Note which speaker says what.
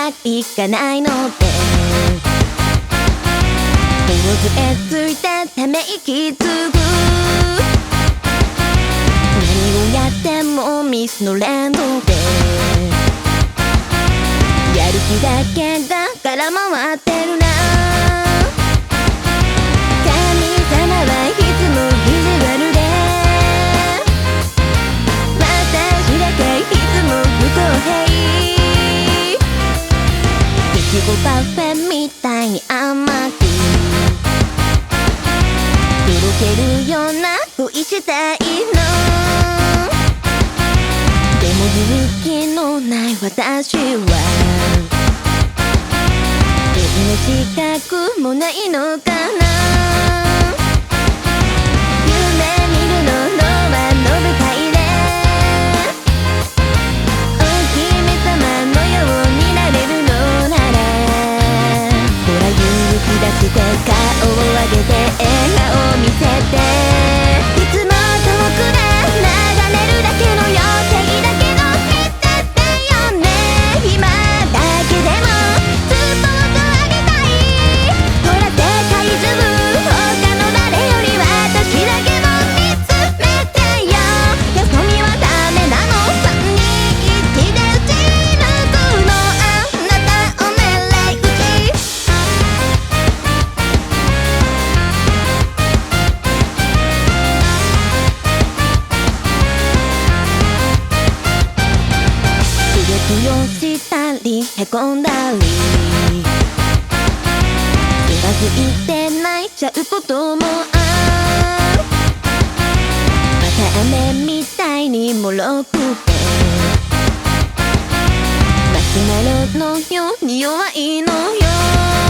Speaker 1: はいかないので頬杖ついてため息つぐ何をやってもミスの連動でやる気だけだから回ってるな神様はいつも意地悪で私だけいつも不公平いちごパフェみたいに甘くとろけるような恋したいのでも勇気のない私はどんな資格もないのかな夢見るのはの舞台でお姫様のようになれるのならほら勇気出して顔を上げて笑顔を見せていつも遠くで眺めるだけの予定だけど見ててよね今だけでもスポットあげたいほら世界中他の誰より私だけも見つめてよよそ見はダメなの321で打ち抜くのあなたを狙い撃ちくよしたりへこんだりつまずいて泣いちゃうこともあるまた雨みたいにもろくてマシュマロのように弱いのよ